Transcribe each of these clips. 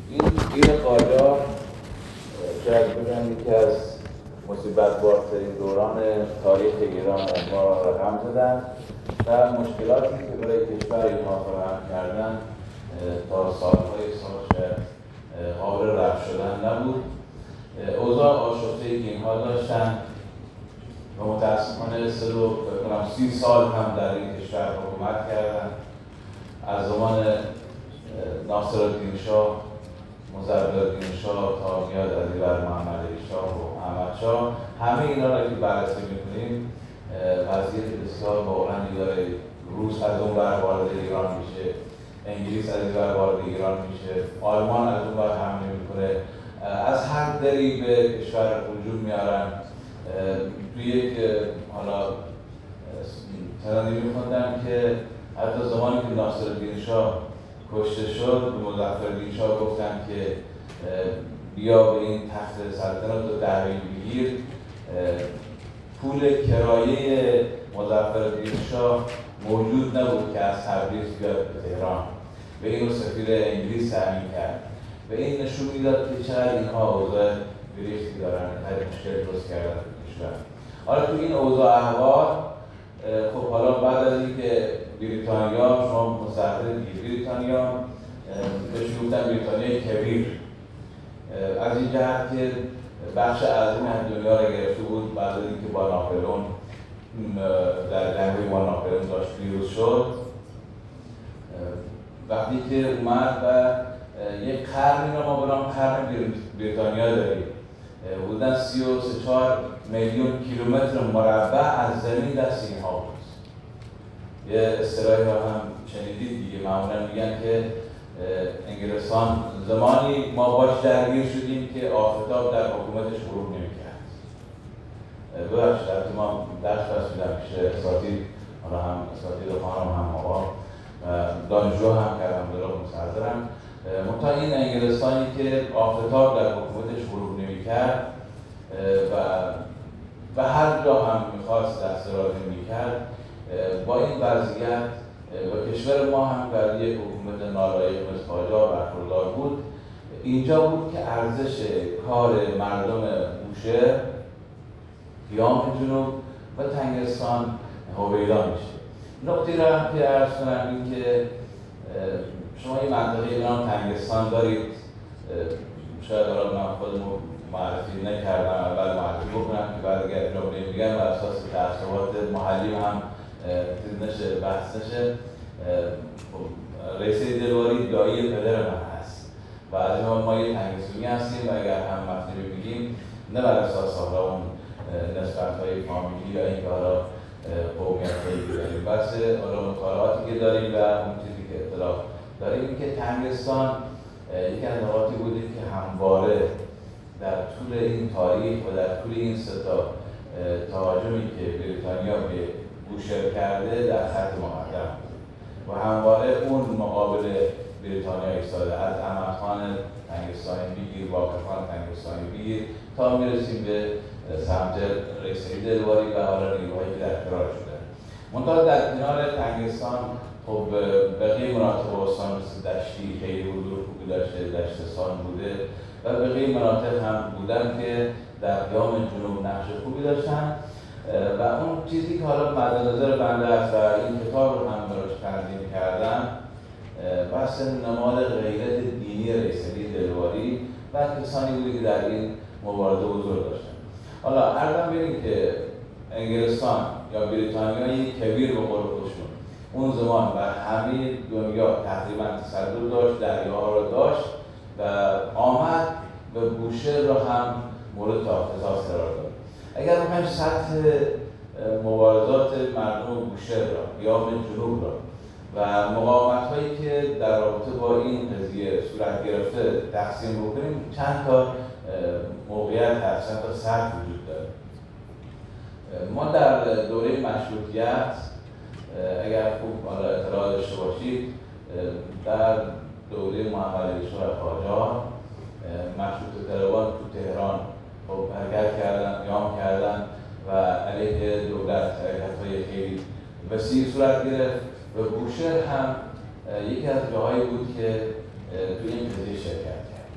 این گیر قاجار شاید بگم یکی از مصیبت‌بارترین دوران تاریخ ایران ما را رقم زدن و مشکلاتی که برای کشور اینها فراهم کردن تا سالهای سال شاید قابل رفع شدن نبود. اوضاع آشفته‌ای که اینها داشتن و متاسفانه 30 سال هم در این کشور حکومت کردن، از زمان ناصرالدین شاه، مظفرالدین شاه تا میاد علیور محمدعلی شاه و احمد شاه، همه اینا را که بررسی میکنیم وضعیت بسیار واقعا داره. روس از اون ور وارد ایران میشه، انگلیس از این ور وارد ایران میشه، آلمان از اون ور حمله میکنه، از هر دری به کشور هجوم میارن. توی یک حالا سندی میخوندم که حتی زمانی که ناصرالدین شاه کشته شد به مظفرالدین شاه گفتن که بیا به این تخت سلطنت رو دعوی بگیر. پول کرایه مظفرالدین شاه موجود نبود که از تبریز بیاد به تهران و این رو سفیر انگلیس تامین کرد و این نشون میداد که چقدر اینها اوضاع گریختی دارن، خیلی مشکل درست کردن به کشور. حالا تو این اوضاع احوال خب حالا بعد از اینکه بریتانیا، شما مستحضر دیگه بریتانیا بهش گفتن بریتانیای کبیر، از این جهت که بخش عظیمی از دنیا را گرفته بود بعد از اینکه با ناپلئون در جنگ با ناپلئون داشت پیروز شد. وقتی که اومد و یک قرنی رو ما برام قرن بریتانیا داریم، بودن 33 میلیون کیلومتر مربع از زمین دست اینها بود. یه اصطلاحی رو هم شنیدید دیگه، معمولا میگن که انگلستان زمانی ما باش درگیر شدیم که آفتاب در حکومتش غروب نمی‌کرد. ببخشید البته ما درس میدم پیش اساتید، حالا هم اساتید خانم هم آقا دانشجو هم کردم دارم مستحضرم. منتها این انگلستانی که آفتاب در حکومتش غروب نمی‌کرد و هر جا هم می‌خواست دست رازی می‌کرد، با این وضعیت و کشور ما هم در یک حکومت نالایق مثل قاجار برخوردار بود. اینجا بود که ارزش کار مردم بوشهر، قیام جنوب و تنگستان هویدا میشه. نکته را هم که عرض کنم این که شما این منطقه به نام تنگستان دارید. شاید حالا من خودم معرفی نکردم، اول معرفی بکنم که بعد اگر جمله میگم بر اساس تعصبات محلی هم چیز نشه، بحث نشه. رئیس دلواری دایی پدر من هست و از ما یه تنگستونی هستیم و اگر هم مطلبی بگیم نه بر اساس حالا اون نسبت‌های فامیلی یا اینکه حالا قومیت‌هایی که داریم، بس حالا مطالعاتی که داریم و اون چیزی که اطلاع داریم این که تنگستان یکی از نقاطی بوده که همواره در طول این تاریخ و در طول این سه تا تهاجمی که بریتانیا به بوشهر کرده در خط مقدم و همواره اون مقابل بریتانیا ایستاده، از احمدخان تنگستانی بگیر، واقفخان تنگستانی بگیر تا میرسیم به سمت رئیس دلواری و حالا نیروهایی که در کنار شده. منتها در کنار تنگستان خب بقیه مناطق استان مثل دشتی خیلی حضور خوبی داشته، دشتستان بوده و بقیه مناطق هم بودن که در قیام جنوب نقش خوبی داشتن و اون چیزی که حالا مد نظر بنده است و این کتاب رو هم براش تنظیم کردم بحث نماد غیرت دینی رئیس دلواری و کسانی بوده که در این مبارزه حضور داشتن. حالا عرضم ببینیم که انگلستان یا بریتانیا یک کبیر به قول خودشون اون زمان و همه دنیا تقریبا تصدر داشت، دریاها رو داشت و آمد و بوشهر رو هم مورد اختصاص قرار داد. اگر بخوایم سطح مبارزات مردم بوشهر را، قیام جنوب را و مقاومت‌هایی که در رابطه با این قضیه صورت گرفته تقسیم بکنیم، چند تا موقعیت هست، چند تا سطح وجود داره. ما در دوره مشروطیت اگر خوب اطلاع داشته باشید، در دوره محمدعلی شاه قاجار مشروطه طلبان تو تهران خب حرکت کردن، قیام کردن و علیه دولت حرکت‌های خیلی وسیع صورت گرفت و بوشهر هم یکی از جاهایی بود که توی این قضیه شرکت کرد.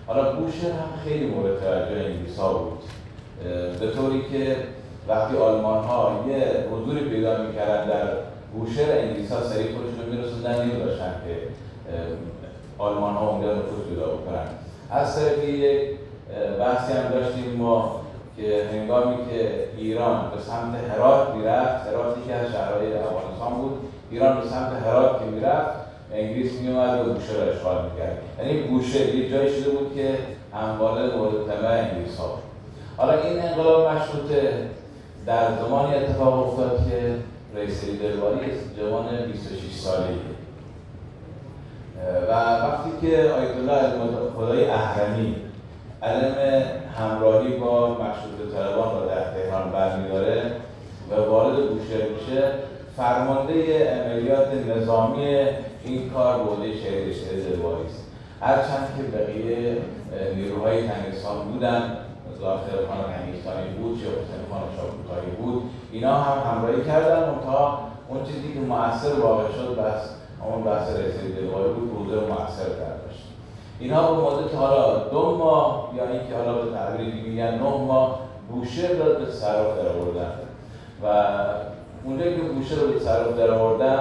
حالا بوشهر هم خیلی مورد توجه انگلیس‌ها بود، به طوری که وقتی آلمان‌ها یه حضوری پیدا می‌کردن در بوشهر، انگلیس‌ها سریع خودشون رو می‌رسوندن، نمی‌ذاشتن که آلمان‌ها اونجا نفوذ پیدا بکنن. از طرفی یک بحثی هم داشتیم ما که هنگامی که ایران به سمت هرات میرفت، هرات یکی از شهرهای افغانستان بود، ایران به سمت هرات که میرفت، انگلیس میومد و بوشهر رو اشغال میکرد. یعنی بوشهر یه جایی شده بود که همواره مورد طمع انگلیس‌ها بود. حالا این انقلاب مشروطه در زمانی اتفاق افتاد که رئیس دلواری جوان 26 ساله‌ای و وقتی که آیت الله خدای اهرمی علم همراهی با مشروطه طلبان را در تهران برمی‌داره و وارد بوشهر میشه، فرمانده عملیات نظامی این کار به عهده شهید رشید دلواری است. هرچند که بقیه نیروهای تنگستان بودن، ظاهر خان تنگستانی بود، چه حسین خان شاپورکاری بود، اینا هم همراهی کردن. منتها اون چیزی که مؤثر واقع شد همون بحث رئیس دلواری بود، روزه مؤثر داشت. اینها به مدت حالا 2 ماه یا اینکه حالا به تعبیر دیگه میگن 9 ماه بوشهر رو به تصرف درآوردن و اونجایی که بوشهر رو به تصرف درآوردن،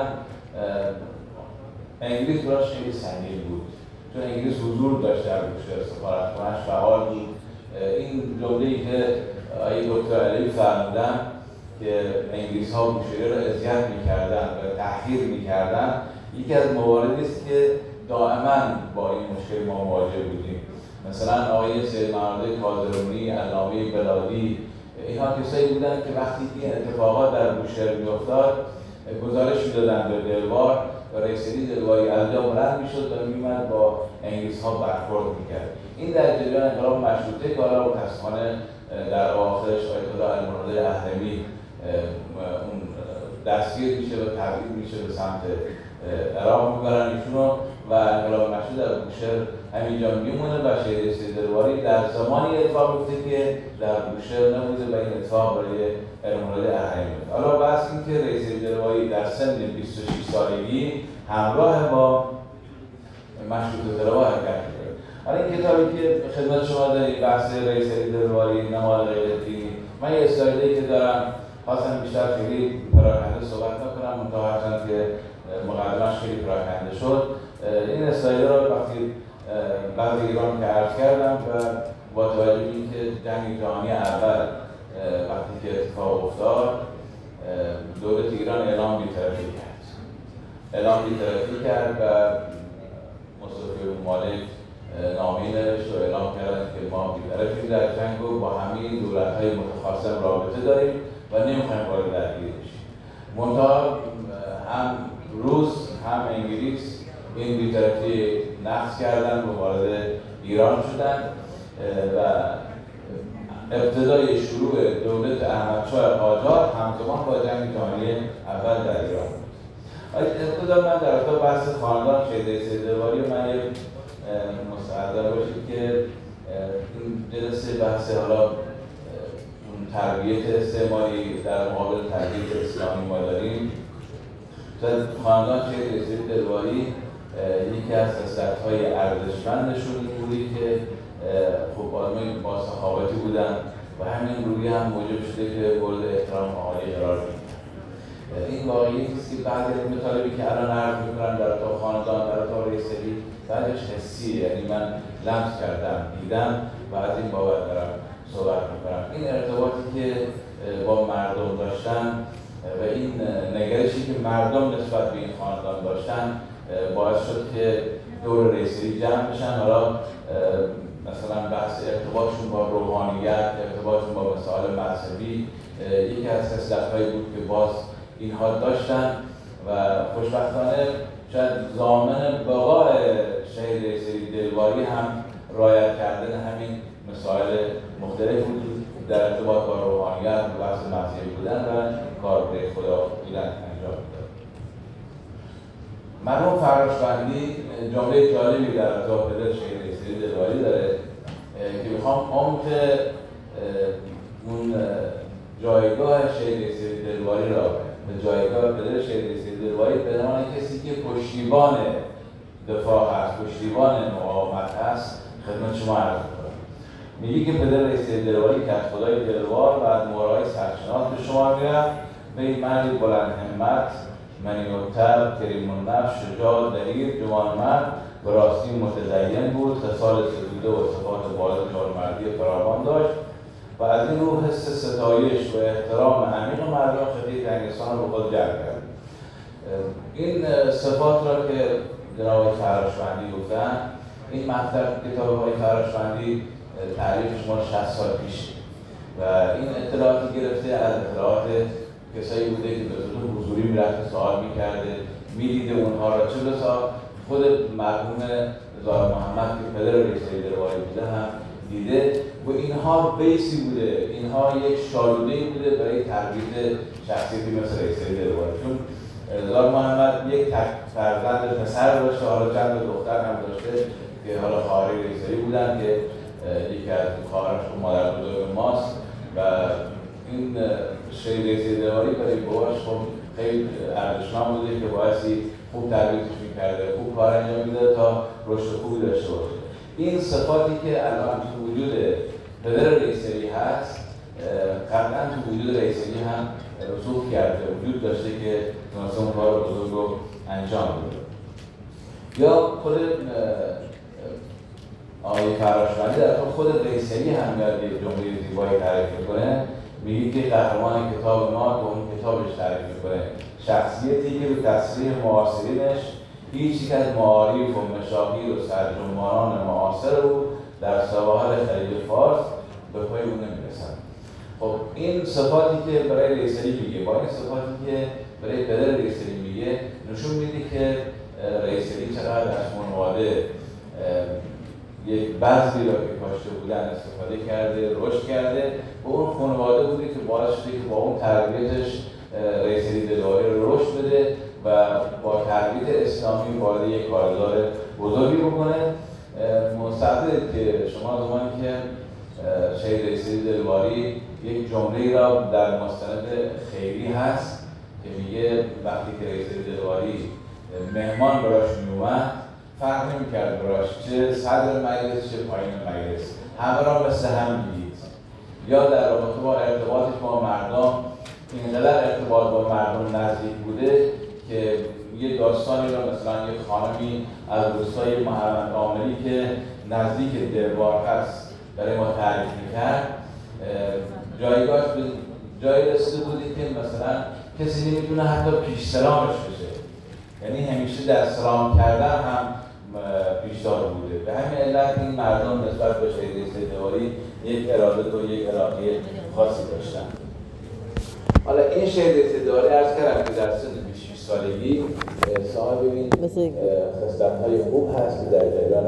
انگلیس براش خیلی سنگین بود، چون انگلیس حضور داشت در بوشهر، سفارتخانه‌اش فعال بود. این جمله‌ای که آقای دکتر علی فرمودن که انگلیس‌ها بوشهر رو اذیت می‌کردن و تحقیر می‌کردن، یکی از مواردی است که دائما با این مشکل ما مواجه بودیم. مثلا آقای سید محمد کاظمی، علامه بلادی، اینها کسایی بودن که وقتی این اتفاقات در بوشهر می‌افتاد گزارش می‌دادن به دلوار و رئیس دلواری از جا بلند می‌شد و می‌اومد با انگلیس‌ها برخورد می‌کرد. این در جریان انقلاب مشروطه که حالا متأسفانه در آخرش آیت الله المرتضی اهرمی اون دستگیر میشه و تبعید میشه به سمت عراق میبرن ایشونو و انقلاب مشروطه در بوشهر همینجا میمونه و شهید رشید دلواری در زمانی اتفاق میفته که در بوشهر نبوده و این اتفاق برای المرتضی اهرمی بود. حالا بحث این که رئیس دلواری در سن 26 سالگی همراه با مشروطه طلبها حرکت کرد. حالا این کتابی که خدمت شما داریم، بحث رئیس دلواری نماد غیر دینی، من یه اسلایدی که دارم خواستم بیشتر خیلی پراکنده صحبت نکنم، منتها هرچند که مقدمش خیلی پراکنده شد. این اسلاید رو وقتی بعد ایران که عرض کردم و با توجه به اینکه جنگ جهانی اول وقتی که اتفاق افتاد، دولت ایران اعلام بی‌طرفی کرد و مصطفی مالک نامه‌ای نوشت و اعلام کردن که ما بی‌طرفیم در جنگ و با همین دولت‌های متخاصم رابطه داریم و نمی‌خوایم وارد درگیری بشیم. منتها هم روس هم انگلیس این بی‌طرفی نقض کردن و وارد ایران شدن و ابتدای شروع دولت احمدشاه قاجار همزمان با جنگ جهانی اول در ایران بود. ابتدا من در ارتباط بحث خاندان شهید رشید دلواری من یک مستحضر باشید که این جلسه بحث حالا تربیت استعماری در مقابل تربیت اسلامی ما داریم. خاندان شهید رشید دلواری یکی از خصلت‌های ارزشمندشون این بودی که خب آدمای با سخاوتی بودن و همین روی هم موجب شده که مورد احترام عالی قرار بگیرن. این واقعیتی است که بعضی از مطالبی که الان عرض می‌کنم در تا خاندان، در تا رئیس‌علی، بعدش حسیه، یعنی من لمس کردم، دیدم و از این بابت دارم صحبت می‌کنم. این ارتباطی که با مردم داشتن و این نگرشی که مردم نسبت به این خاندان داشتن باعث شد که دور رئیس‌علی جمع بشن. حالا مثلا بحث ارتباطشون با روحانیت، ارتباطشون با مسائل مذهبی یکی از خصلت‌هایی بود که باز اینها داشتن و خوشبختانه شاید ضامن بقای شهید رشید دلواری هم رعایت کردن همین مسائل مختلف بود در ارتباط با روحانیت و بحث مذهبی بودن و کار به خدا بودن انجام داد. مرحوم فراشبندی جمله جالبی در ارتباط پدر شهید رشید دلواری داره که میخوام عمق اون جایگاه شهید رشید دلواری را به جایگاه پدر شهید رشید دلواری به عنوان کسی که پشتیبان دفاع هست، پشتیبان مقاومت هست خدمت شما عرض می‌کنم. میگه که پدر رئیس دلواری کدخدای دلوار و مورای سرشناس به شما میرفت و این مردی بلند همت، منیوتر، کریم النفس، شجاع، دلیر، جوانمرد و راستی متدین بود، خصال ستوده و صفات بالا جوانمردی فراوان داشت و از این رو حس ستایش و احترام عمیق مردم خطه تنگستان رو به خود جلب کرد. این صفات را که جناب فراشوندی گفتن، این مطلب کتاب های فراشوندی تعریفش مال 60 سال پیشه و این اطلاعاتی گرفته از اطلاعات کسایی بوده که به صورت حضوری میرفته سوال میکرده، میدیده اونها را، چه بسا خود مرحوم زار محمد که پدر رئیس دلواری بوده هم دیده و اینها بیسی بوده، اینها یک شالوده‌ای بوده برای تربیت شخصیتی مثل رئیس دلواری. چون زار محمد یک فرزند پسر داشته، حالا چند دختر هم داشته که حالا خواهرای رئیس‌ای بودن که یکی از خواهرش مادر بزرگ ماست و این شهید رئیس دلواری برای باباش خب خیلی ارزشمند بوده که بایستی خوب تربیتش می‌کرده، خوب کار انجام می‌داده تا رشد خوبی داشته باشه. این صفاتی که الان تو وجود پدر رئیس‌علی هست قبلا تو وجود رئیس‌علی هم رسوخ کرده، وجود داشته که تونسته اون کار بزرگ رو انجام بده. یا خود آقای فراشوندی در خود رئیس‌علی هم یاد یک جمله زیبایی تعریف می‌کنه، میگه که قهرمان کتاب ما به اون کتابش تعریف می‌کنه شخصیتی که به تصریح معاصرینش هیچ یک از معارف و مشاهیر و سرجمانان معاصر رو در سواحل خلیج فارس به پای اون نمی‌رسند. خب این صفاتی که برای رئیس‌علی میگه با این صفاتی که برای پدر رئیس‌علی میگه نشون میده که رئیس‌علی چقدر از خانواده یک بذری را که کاشته بودن استفاده کرده، رشد کرده و اون خانواده بوده که باعث شده که با اون تربیتش رئیس‌علی دلواری رو رشد بده و با تربیت اسلامی وارد یک کارزار بزرگی بکنه. مستعده که شما زمانی که شهید رئیس‌علی دلواری یک جمله‌ای را در مستند خیری هست که میگه وقتی که رئیس‌علی دلواری مهمان براش میومد فرق نمی‌کرد براش چه صدر مجلس چه پایین مجلس، همه را مثل هم می‌دید. یا در رابطه با ارتباطش با مردم اینقدر ارتباط با مردم نزدیک بوده که یه داستانی را مثلا یه خانمی از روستای محمد عاملی که نزدیک دلوار هست برای ما تعریف می‌کرد، جایگاهش به جایی رسیده بوده که مثلا کسی نمی‌تونه حتی پیش سلامش بشه، یعنی همیشه در سلام کردن هم پیشدار بوده. به همین علت این مردم نسبت به شهید رئیس دلواری یک ارادت و یک علاقه خاصی داشتن. حالا این شهید رئیس دلواری عرض کردم که در سن 26 سالگی صاحب این خصلت‌های خوب هست که در جریان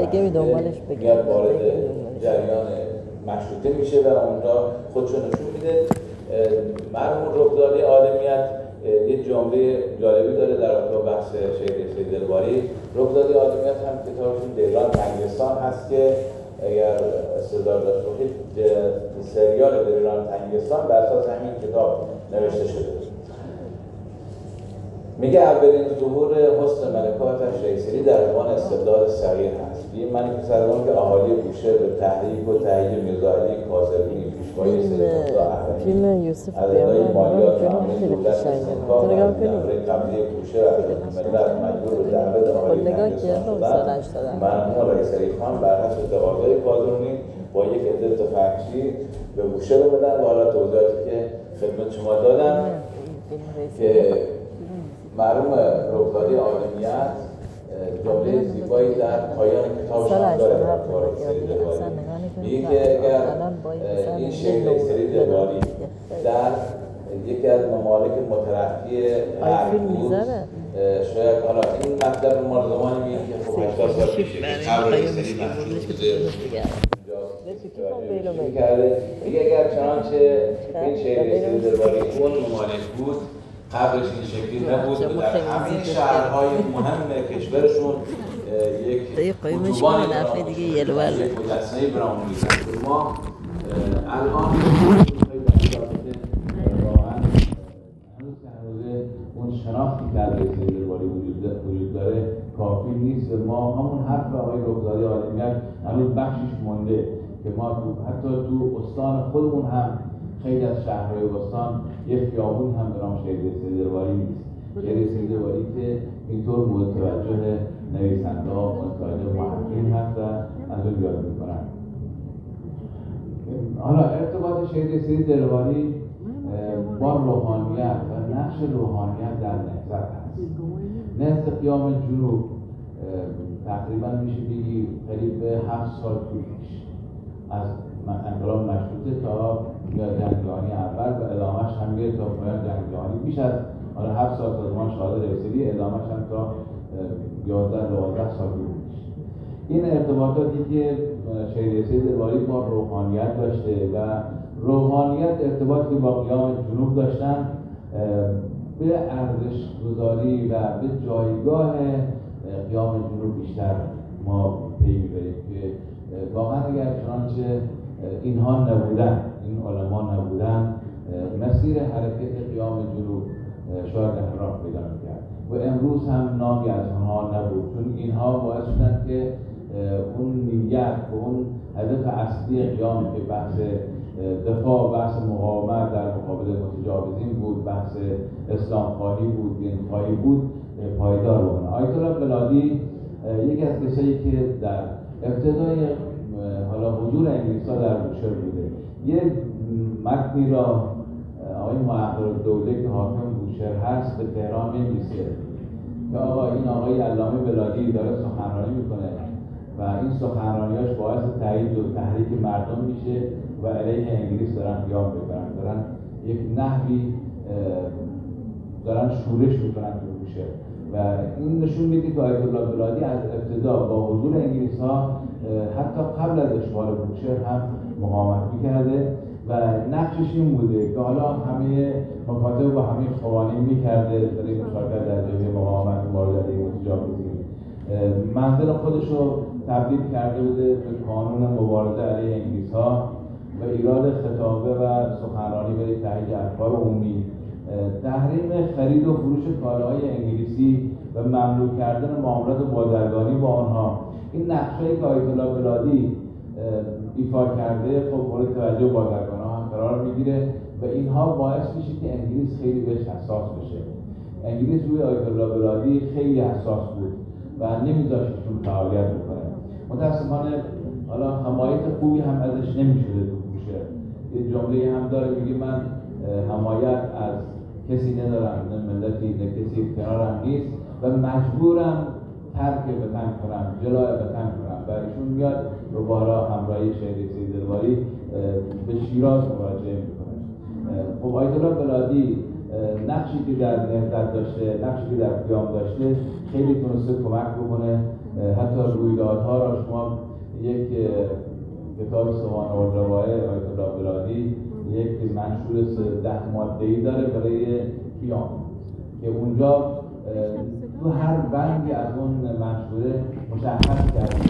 میاد وارد جریان مشروطه میشه و اونجا خودشو نشون میده. مرحوم رخداده آدمیت یه جمله جالبی داره در رابطه با بحث شهید رئیس دلواری. رخداده آدمیت هم کتابشون دلران تنگستان هست که اگر استعداد داشت باشید سریال دلران تنگستان بر اساس همین کتاب نوشته شده. میگه اولین ظهور حسن ملکاتش رئیس‌علی در زمان استبداد صغیر هست. این منیفست‌هایی که اهالی بوشهر به تحریک و تهیه میرزا علی کاظمی پیشوای سید مرتضی احمدی از ادای مالیات عامل دولت استقلال و نفره قبلی بوشهر از ملت مجبور به دعوت اهالی تنگستان شدند. مرحوم رئیس‌علی خان بر حسب تقاضای کاظمی با یک عده تفنگچی به بوشهر اومدن و حالا توضیحاتی که خدمت شما دادم که مرحوم رخداده آدمیت جمله زیبایی در پایان کتابش هم داره در باره رئیس دلواری. میگه که اگر این شهید رئیس‌علی دلواری در یکی از ممالک مترقی غرب بود، شاید حالا این مطلب ما زمانی میگه که خب 80 سال پیشه که قبل رئیس‌علی محجوب بوده کرده. میگه اگر چنانچه این شهید رئیس‌علی دلواری اون ممالک بود قبلش این شکلی نبود و در همین شهرهای مهم کشورشون یک اتوبان یک مجسمه برامونی کرد. ما الان واقعا هنوز که هنوز اون شناختی که در رئیس دلواری وجود داره کافی نیست. ما همون حرف آقای رخداده آدمیت هنوز بخشش مونده که ما حتی تو استان خودمون هم خیلی از شهرهای استان یک خیابون هم به نام شهید رسیدی دلواری نیست. شهید رسیدی دلواری که اینطور متوجه نویسنده ها، متوجه محققین هست و از اون یاد میکنن. حالا ارتباط شهید رسیدی دلواری با روحانیت و نقش روحانیت در نهضت هست. نهضت قیام جنوب تقریبا میشه بگی قریب به 7 سال طول کشید از انقلاب مشروطه تا جنگ جهانی اول و ادامهش هم میره تا پایان جنگ جهانی. بیش از 7 سال تا زمان شهادت رسیدی، ادامهش هم تا 11-12 سال طول کشید. این ارتباطاتی که شهید رسیدی دلواری با روحانیت داشته و روحانیت ارتباطی با قیام جنوب داشتن به ارزش گذاری و به جایگاه قیام جنوب بیشتر ما پی میبریم که واقعا اگر چنانچه اینها نبودن، این علما نبودن، مسیر حرکت قیام جنوب شاید انحراف پیدا میکرد و امروز هم نامی از آنها نبود، چون اینها باعث شدن که اون نیت و اون هدف اصلی قیام که بحث دفاع، بحث مقاومت در مقابل متجاوزین بود، بحث اسلام خواهی بود، دین خواهی بود، پایدار بکنه. آیت الله بلادی یکی از کسایی که در ابتدای حالا حضور انگلیس‌ها در بوشهر بوده، یه متنی را آقای محقق الدوله که حاکم بوشهر هست به تهران می‌نویسه که آقا این آقای علامه بلادی داره سخنرانی میکنه و این سخنرانیاش باعث تایید و تحریک مردم میشه و علیه انگلیس دارن قیام میکنن، دارن یک نحوی دارن شورش میکنن تو بوشهر و این نشون میده که آیت الله بلادی از ابتدا با حضور انگلیس‌ها حتی قبل از اشغال بوشهر هم مقاومت میکرده و نقشش این بوده که حالا همه مکاتب با همه قوانین میکرده برای مشارکت در جبهه مقاومت مبارزه علیه متجاوزین. منزل خودش رو تبدیل کرده بوده به کانون مبارزه علیه انگلیس‌ها و ایراد خطابه و سخنرانی برای تهیه افکار عمومی، تحریم خرید و فروش کالاهای انگلیسی و ممنوع کردن معاملات بازرگانی با آنها. این نقشه‌ای که آیت الله بلادی ایفا کرده خب مورد توجه بازرگان‌ها هم قرار میگیره و اینها باعث میشه که انگلیس خیلی بهش حساس بشه. انگلیس روی آیت الله بلادی خیلی حساس بود و نمیذاشتشون فعالیت بکنه. متأسفانه حالا حمایت خوبی هم ازش نمیشده تو بوشهر. یه جمله هم داره میگه من حمایت از کسی ندارم، نه ملتی نه کسی کنارم نیست و مجبورم ترک وطن کنم، جلای وطن کنم و ایشون میاد و بارا همراهی شهید رسیدی دلواری به شیراز مراجعه میکنه. خب آیت الله بلادی نقشی که در نهضت داشته، نقشی که در قیام داشته خیلی تونسته کمک بکنه. حتی رویدادها را شما یک کتاب سوانح الروایه آیت الله بلادی یک منشور 10 ماده‌ای داره برای قیام که اونجا تو هر بندی از اون منشوره مشخص کرده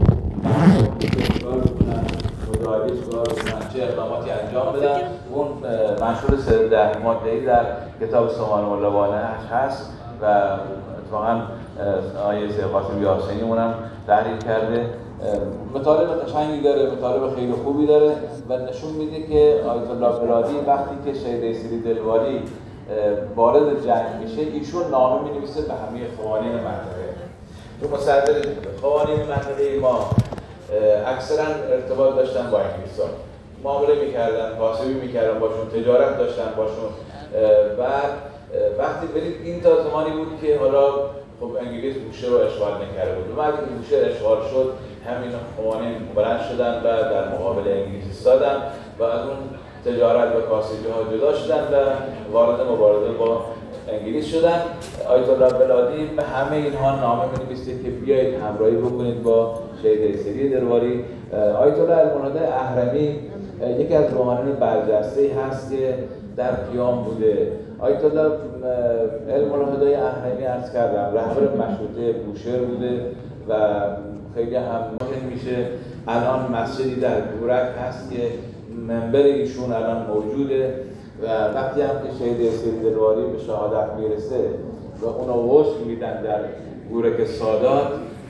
که چیکار بکنن، مداهده چیکار بکنن، چه اقداماتی انجام بدن. اون منشور 10 ماده‌ای در کتاب سوانح الروایه هست و اتفاقاً آیه سید قاسم یاسینی اونم تحریر کرده. مطالب قشنگی داره، مطالب خیلی خوبی داره و نشون میده که آیت الله بلادی وقتی که شهید رسیدی دلواری وارد جنگ میشه ایشون نامه مینویسه به همه قوانین منطقه. چون مصدر قوانین منطقه ما اکثرا ارتباط داشتن با انگلیس‌ها، معامله میکردن، کاسبی میکردن باشون، تجارت داشتن باشون و وقتی برید این تا زمانی بود که حالا خب انگلیس بوشهر رو اشغال نکرده بود. بعد که بوشهر اشغال شد همین قوانین بلند شدن و در مقابل انگلیس ایستادن و از اون تجارت و کاسبی ها جدا شدن و وارد مبارزه با انگلیس شدن. آیت الله بلادی به همه اینها نامه می‌نویسه که بیایید همراهی بکنید با شهید رسیدی دلواری. آیت الله المنهدی اهرمی یکی از روحانیون برجسته‌ای هست که در قیام بوده. آیت الله المنهدی اهرمی عرض کردم رهبر مشروطه بوشهر بوده و خیلی هم مهم میشه. الان مسجدی در گورک هست که منبر ایشون الان موجوده و وقتی هم که شهید رسیدی دلواری به شهادت میرسه و اونو وصل میدن در گورک سادات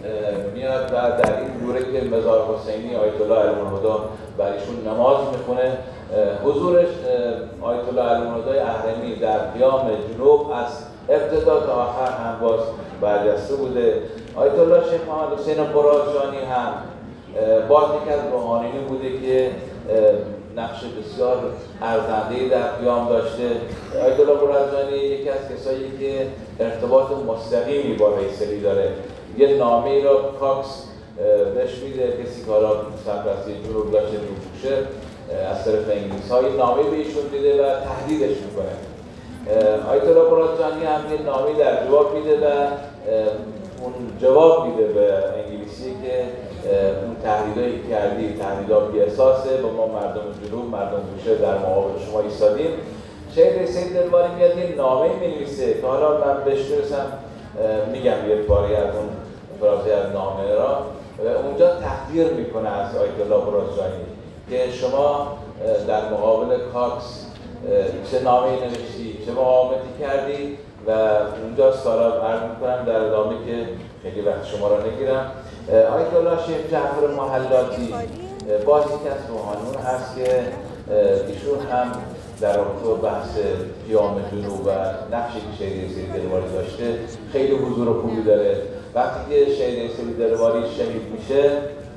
میاد و در این دوره که مزار حسینی آیت الله علم‌الهدی بر ایشون نماز میخونه، حضورش آیت الله علم‌الهدی اهرمی در قیام جنوب از ابتدا تا آخر هم باز برجسته بوده. آیت الله شیخ محمد حسین برازجانی هم باز یک از روحانیانی بوده که نقش بسیار ارزنده‌ای در قیام داشته. آیت الله برازجانی یکی از کسایی که ارتباط مستقیمی با ریسلی داره. یه نامه‌ای را کاکس بهش میده، کسی که حالا سرپرستی جنوب داشته می‌پوشه از طرف انگلیس‌ها، یه نامه به ایشون میده و تهدیدش میکنه. آیت الله برازجانی هم یه نامه در جواب میده و اون جواب میده به انگلیسی که اون تهدیدایی که کردی تهدیدا بی‌اساسه و ما مردم جنوب، مردم بوشهر در مقابل شما ایستادیم. شیخ ریسلی دلواری میاد یه نامه می‌نویسه که حالا من بهش برسم میگم یه باری از اون فرازه از نامه را، اونجا تحقیر میکنه از آیت الله برازجانی که شما در مقابل کاکس چه نامه‌ای نوشتی، چه مقاومتی کردی و اونجا سارا عرض میکنم در ادامه که خیلی وقت شما را نگیرم. آیت الله شیخ جعفر محلاتی باز یک از روحانیون هست که ایشون هم در رابطه بحث قیام جنوب و نقشی که شیخ ریسلی دلواری داشته خیلی حضور خوبی داره. وقتی که شیخ ریسلی دلواری شهید میشه،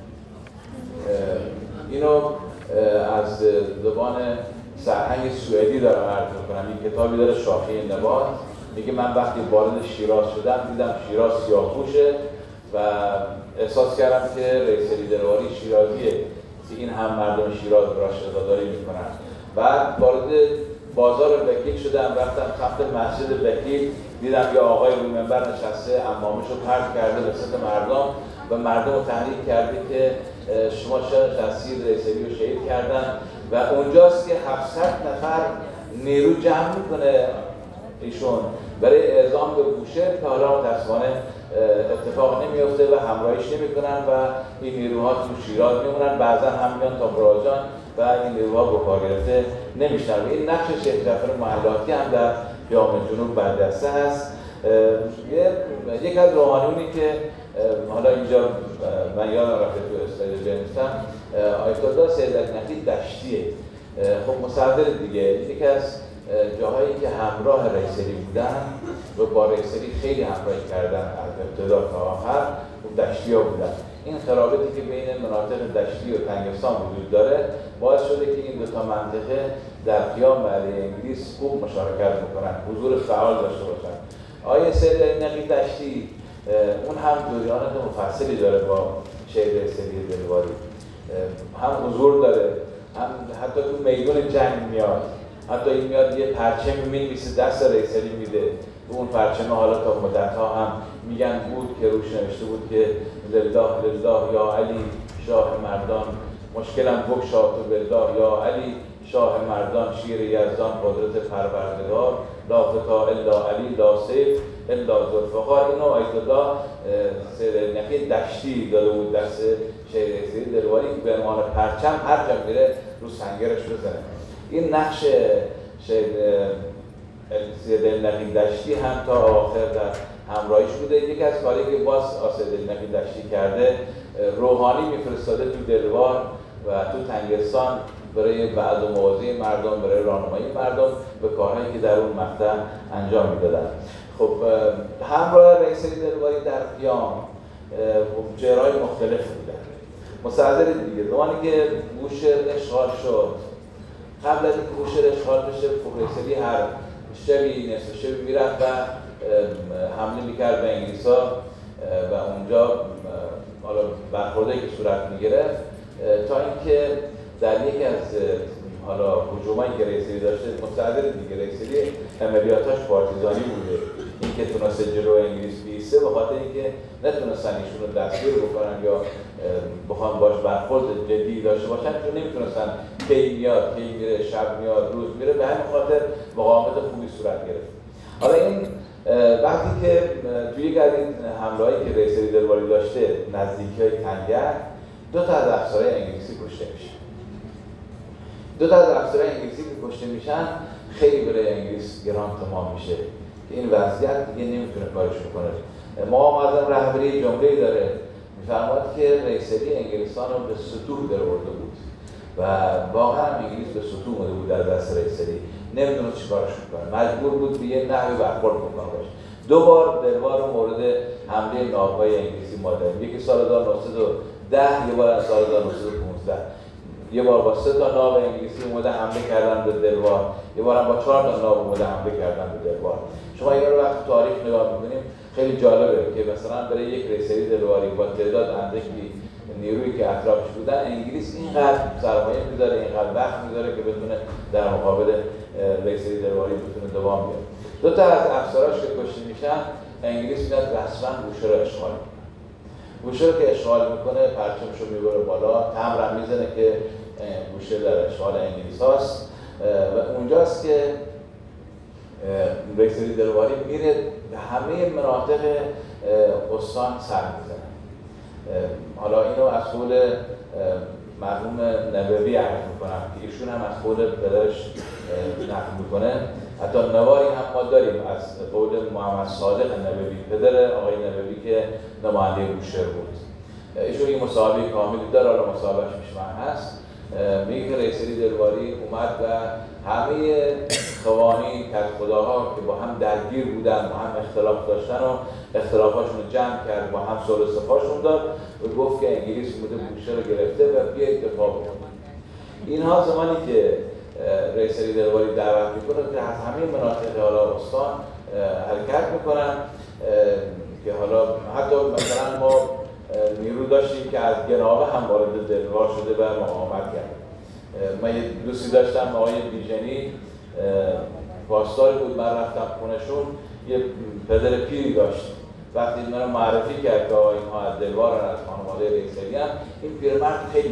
اینو از زبان سرهنگ سوئدی دارم عرض میکنم. این کتابی داره شاخه نبات، میگه من وقتی وارد شیراز شدم دیدم شیراز سیاه‌پوشه و احساس کردم که ریسلی دلواری شیرازیه که این هم مردم شیراز براش عزاداری میکنن. بعد وارد بازار وکیل شدم، رفتم سمت مسجد وکیل، دیدم یه آقای روی منبر نشسته، عمامه‌شو پرت کرده به سمت مردم و مردم رو تحریک کرده که شما چرا تصویر ریسلی رو شهید کردن و اونجاست که 700 نفر نیرو جمع میکنه ایشون برای اعزام به بوشهر که حالا متأسفانه اتفاق نمیفته و همراهیش نمیکنن و این نیروها تو شیراز میمونن، بعضا هم میان تا برازجان و این نیروها با کار گرفته نمیشن. این نقش شیخ جعفر محلاتی هم در قیام جنوب برجسته هست. یک از روحانیونی که حالا اینجا من یادم رفته تو اسلاید بنویسم، آیت الله سید نقی دشتیه. خب مصدر دیگه یکی از جاهایی که همراه ریسلی بودن و با ریسلی خیلی همراهی کردن از ابتدا تا آخر اون دشتی‌ها بودن. این خرابطی که بین مناطق دشتی و تنگستان وجود داره باعث شده که این دو تا منطقه در قیام علیه انگلیس خوب مشارکت بکنن، حضور فعال داشته باشن. آیه سید نقی دشتی اون هم جریانات مفصلی داره با شیخ ریسلی دلواری، هم حضور داره، هم حتی تو میدون جنگ میاد، حتی این میاد یه پرچمی می‌نویسه دست ریسلی میده. اون پرچمه حالا تا مدت‌ها هم میگن بود که روش نوشته بود که لله لله یا علی شاه مردان، مشکلم بگشا تو بالله یا علی شاه مردان، شیر یزدان قدرت پروردگار، لا فتا الا علی لا سیف الا ذوالفقار. اینو آیت الله سید نقی دشتی داده بود دست شیخ ریسلی دلواری که به عنوان پرچم هر جا میره رو سنگرش بزنه. این نقش سید نقی دشتی هم تا آخر در همراهیش بوده. یکی از کاری که باز سید نقی دشتی کرده، روحانی میفرستاده تو دلوار و تو تنگستان برای بعض و موازی مردم، برای راهنمایی مردم به کارهایی که در اون مقطع انجام میدادن. خب همراه ریسلی دلواری در قیام جرای مختلف بودن. مستحضر دیگه زمانی که بوشهر اشغال شد، قبل از اینکه بوشهر اشغال بشه ریسلی هر شبی نصف شبی میرفت و حمله میکرد به انگلیس‌ها و اونجا حالا برخوردهایی که صورت میگرفت تا اینکه در یکی از حالا هجومایی که ریسلی داشته، مستحضر دیگه ریسلی عملیاتاش پارتیزانی بوده، این که تونسته جلو انگلیس بیسته به خاطر اینکه نتونستن ایشون رو دستگیر بکنن یا بخوان باش برخورد جدی داشته باشن، چون نمیتونستن کی میاد کی میره، شب میاد روز میره، به همین خاطر مقاومت خوبی صورت گرفت. حالا این وقتی که توی یک از این حمله‌هایی که ریسلی دلواری داشته نزدیکی‌های کنگر، دو تا از افسرهای انگلیسی کشته میشن. دو تا از افسرهای انگلیسی که کشته میشن خیلی برای انگلیس گران تمام میشه. این وضعیت دیگه نمیتونه کارش بکنه. مقام معظم رهبری جمله‌ای داره می‌فرماد که ریسلی انگلیسان رو به سطوح درآورده بود و واقعا انگلیس به سطوح اومده بود در دست ریسلی، نمیدونه چیکارش کنه، مجبور بود به یه نحوی برخورد بکنه باشه. دو بار دلوار رو مورد حمله ناوهای انگلیسی ما داریم، یکی سال 1910، یه بار از سال 1915. یه بار با 3 تا ناو انگلیسی اومده حمله کردن به دلوار، یه بار هم با 4 تا ناو اومده حمله کردن به دلوار. شما اینا رو وقتی تاریخ نگاه می‌کنیم خیلی جالبه که مثلا برای یک ریسلی دلواری با تعداد اندکی نیرویی که اطرافش بودن، انگلیس اینقدر سرمایه می‌ذاره، اینقدر وقت می‌ذاره که بتونه در مقابل ریسلی دلواری بتونه دوام بیاره. دو تا از افسراش که کشته میشن، انگلیس میاد رسما بوشهر رو اشغال میکنه. بوشهر که اشغال میکنه پرچمشو میبره بالا، تمبر میزنه که بوشهر در اشغال انگلیس هاست و اونجاست که ریسلی دلواری میره به همه مناطق استان سر میزنه. حالا اینو از قول مرحوم نبوی عرض میکنم که ایشون هم از قول پدرش نقل میکنه. حتی نواری هم ما داریم از قول محمد صادق نبوی، پدر آقای نبوی که نماینده بوشهر بود. ایشون این مصاحبه کاملی داره، حالا مصاحبهش پیشمن هست. میگه که ریسلی دلواری اومد و همه خوانین کدخداها که با هم درگیر بودن، با هم اختلاف داشتن و اختلافاشون رو جمع کرد، با هم صلح صفاشون داد و گفت که انگلیس اومده بوشهر رو گرفته و بیایید دفاع بکنید. اینها زمانی که ریسلی دلواری دعوت میکنه که از همه مناطق حالا استان حرکت میکنن که حالا حتی مثلا ما نیرو داشتیم که از گنابه هم وارد دلوار شده و مقاومت کرد. من یه دوستی داشتم آقای بیژنی، پاسداری بود، من رفتم خونه‌شون، یه پدر پیری داشت. وقتی من رو معرفی کرد که اینها از دلوار از خانواده ریسلی هم، این پیرمرد خیلی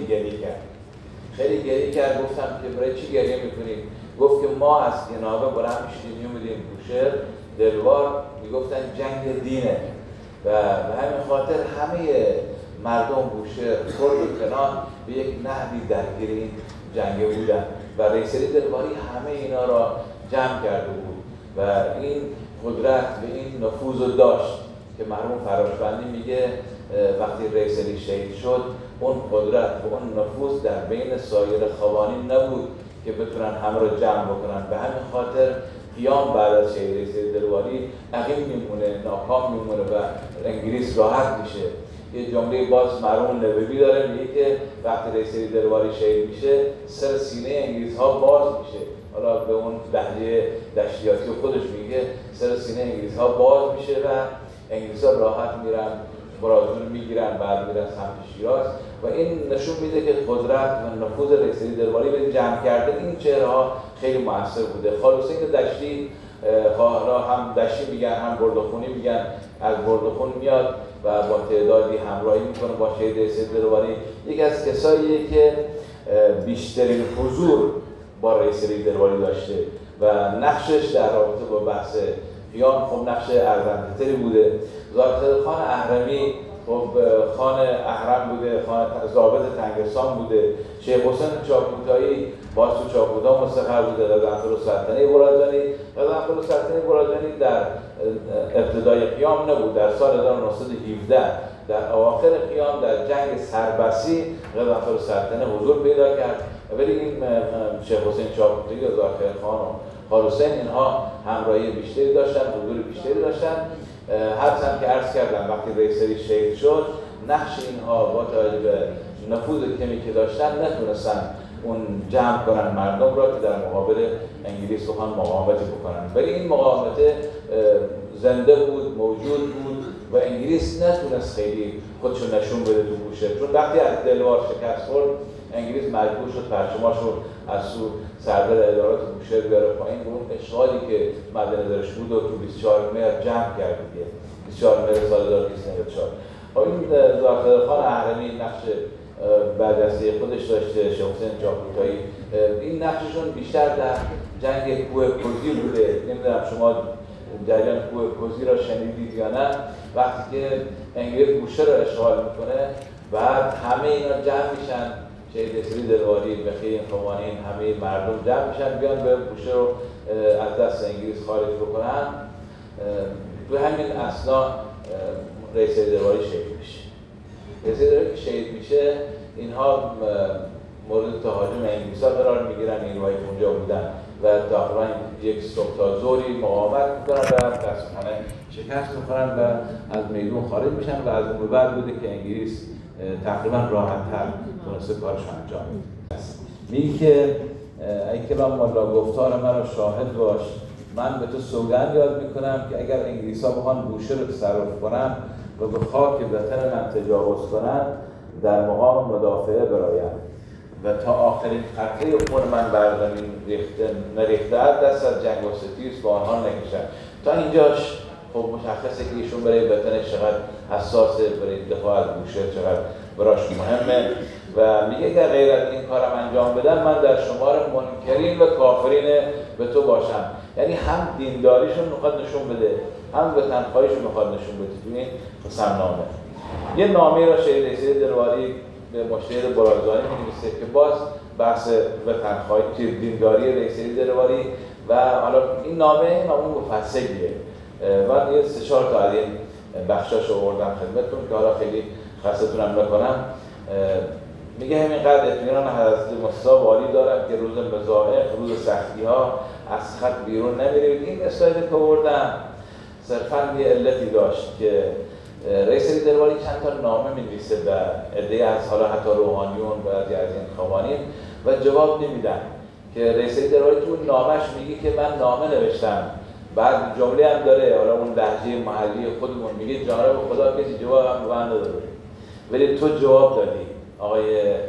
گریه کرد. گفتم که برای چی گریه میکنید؟ گفت که ما از جنابه بلند میشدیم میومدیم بوشهر، دلوار میگفتن جنگ دینه و به همین خاطر همه مردم بوشهر کرد و کنان به یک نحوی درگیر این جنگ بودن و ریسلی دلواری همه اینا را جمع کرده بود و این قدرت و این نفوذ رو داشت که مرحوم فراشبندی میگه وقتی ریسلی شهید شد، اون قدرت و اون نفوذ در بین سایر خوانین نبود که بتونن همه رو جمع بکنن. به همین خاطر قیام بعد از شهید ریسلی دلواری عقیم میمونه، ناکام میمونه و انگلیس راحت میشه. یه جمله باز مرحوم نبوی داره، میگه که وقتی ریسلی دلواری شهید میشه، سر سینه انگلیس ها باز میشه. حالا به اون لهجه دشتیاتی خودش میگه سر سینه انگلیس ها باز میشه و انگلیس ها راحت میرن، برازون میگیرن، بعد میرن سمت شیراز و این نشون میده که قدرت و نفوذ ریسلی دلواری به جمع کردن این چهره‌ها خیلی موثر بوده. خالحسین دشتی، حالا هم دشتی میگن هم گردخونی میگن، از گردخون میاد و با تعدادی همراهی میکنه با شهید ریسلی دلواری. یکی از کساییه که بیشترین حضور با ریسلی دلواری داشته و نقشش در رابطه با بحث قیام خب نقش ارزنده‌تری بوده. ذاکر خان اهرمی خب خان اهرم بوده، خان ضابط تنگستان بوده. شیخ حسین چاپوتایی باز تو چاپوتا مستقر بوده. غضنفرالسلطنه برازنی در ابتدای قیام نبود. در سال 1917 در اواخر قیام در جنگ سربسی غضنفرالسلطنه حضور پیدا کرد، ولی این شیخ حسین چاپوتایی و ذاکر خان و خالحسین اینها همراهی بیشتری داشتن، حضور بیشتری داشتن. هرچند که عرض کردم وقتی ریسلی شهید شد، نقش اینها با توجه به نفوذ کمی که داشتن نتونستن اون جمع کنن مردم را که در مقابل انگلیس بخوان مقاومتی بکنن. ولی این مقاومت زنده بود، موجود بود و انگلیس نتونست خیلی خودشو نشون بده تو بوشهر، چون وقتی از دلوار شکست خورد انگلیس مجبور شد پرچماشو از سو سردر ادارات بوشهر بیاره پایین. اون اشغالی که مد نظرش بود و تو 24 مهر جمع کرد دیگه، 24 مهر سال 1994. این ذاکر خان اهرمی نقش برجسته خودش داشته، شیخ حسین چاپوتایی این نقششون بیشتر در جنگ کوه کوزی بوده. نمیدونم شما جریان کوه کوزی را شنیدید یا نه؟ وقتی که انگلیس بوشهر رو اشغال میکنه بعد همه اینا جمع میشن، شهید ریسلی دلواری و خیلی خوانین همه مردم جمع میشن بیان به بوشهر رو از دست انگلیس خارج بکنن. تو همین اثنا رئیس درواری شهید میشه. رئیس درواری که شهید میشه اینها مورد تهاجم انگلیس‌ها قرار میگیرن، نیروهایی که اونجا بودن و تقریبا یک صبح تا ظهری مقاومت میکنن و متاسفانه شکست میخورن و از میدون خارج میشن و از اون به بعد بوده که انگلیس تقریبا راحت‌تر تونسته کارش انجام بده. میگه که ای کلام مولا گفتار مرا شاهد باش، من به تو سوگند یاد میکنم که اگر انگلیس‌ها بخوان بوشهر رو تصرف کنن و به خاک وطن من تجاوز کنن در مقام مدافعه برایم و تا آخرین قطره خون من بر زمین نریخته دست از جنگ و ستیز با آنها نکشد. تا اینجاش خب مشخصه که ایشون برای وطنش چقدر حساسه، برای دفاع از بوشهر چقدر براش مهمه و میگه اگر غیر از این کارم انجام بدم من در شمار منکرین و کافرین به تو باشم. یعنی هم دینداریشون میخواد نشون بده، هم وطنخواهیشون میخواد نشون بده تو این قسمنامه. یه نامه را شهید رئیس درواری به مشیر برازانی می‌نویسه که باز بحث وطنخواهی، دینداری رئیس درواری و حالا این نامه مفصلیه. من یه 3-4 تا از این بخشاشو آوردم خدمتتون که حالا خیلی خسته‌تونم نکنم. میگه همینقدر اطمینان حضرت مصطفی والی دارم که روز مضاعف، روز سختی‌ها از خط بیرون نمی‌رید. این اسلاید که آوردم صرفاً یه علتی داشت که رئیس درواری چند تا نامه می‌نویسه و عده‌ای از حالا حتی روحانیون بعضی از این خوانین و جواب نمیدن که رئیس درواری تو نامش میگه که من نامه نوشتم، بعد جمله هم داره حالا اون لهجه محلی خودمون میگه جانب خدا کسی جواب هم به من نداده، ولی تو جواب دادی آقای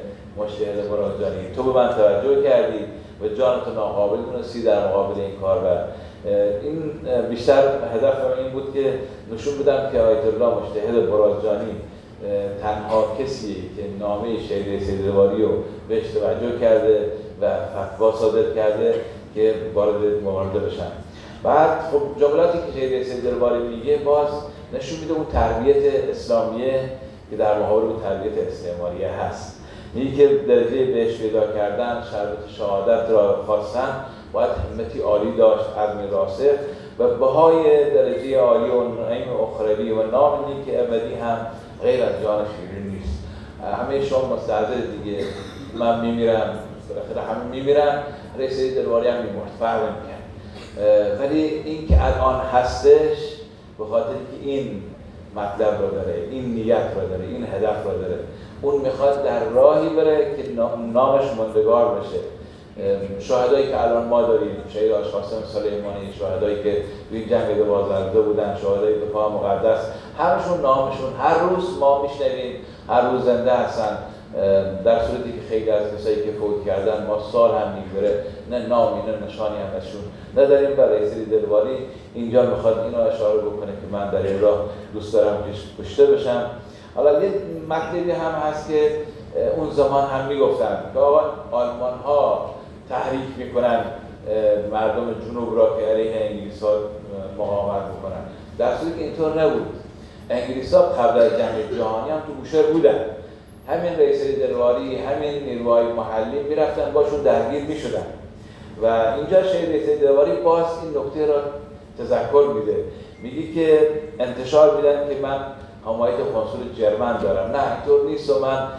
مشهد برازانی، تو به من توجه کردی و جانتو ناقابل دونستی در مقابل این کار و این بیشتر هدف این بود که نشون بدم که آیت الله مجتهد برازجانی تنها کسیه که نامه شهید رئیس درواری رو بهش توجه کرده و فتوا صادر کرده که وارد مبارزه بشن. بعد خب جملاتی که شهید رئیس درواری میگه باز نشون میده اون تربیت اسلامیه که در مقابل اون تربیت استعماریه هست. میگه که درجه بهش پیدا کردن، شربت شهادت را خواستن، باید همتی عالی داشت، عزمی راسخ و بهای درجه عالی و نعیم اخروی و نام نیک ابدی هم غیر از جان شیرین نیست. همه شما مستحضر دیگه، من میمیرم، بالاخره همه میمیرن، رئیس درواری هم میمرد، فرق نمی‌کنه. ولی این که الان هستش به خاطر که این مطلب رو داره، این نیت رو داره، این هدف رو داره. اون میخواد در راهی بره که نامش ماندگار بشه. شهدایی که الان ما داریم، شهید آشقاسم سلیمانی، شهدایی که توی جنگ دوازده بودن، شهدای دفاع مقدس، همشون نامشون هر روز ما میشنویم، هر روز زنده هستن. در صورتی که خیلی از کسایی که فوت کردن ما سال هم میگذره نه نامی نه نشانی هم ازشون نداریم. و رئیس درواری اینجا میخواد اینو اشاره بکنه که من در این راه دوست دارم که کشته بشم. حالا یه مطلبی هم هست که اون زمان هم میگفتن که آقا آلمان ها تحریک میکنن مردم جنوب را که علیه انگلیس ها مقاومت بکنن، در صورتی که اینطور نبود. انگلیس ها قبل از جنگ جهانی هم تو بوشهر بودن، همین رئیس درواری، همین نیروهای محلی میرفتن باشون درگیر میشدن و اینجا شهید رئیس درواری باز این نکته را تذکر میده. میگه که انتشار میدن که من حمایت کنسول جرمن دارم. نه اینطور نیست و من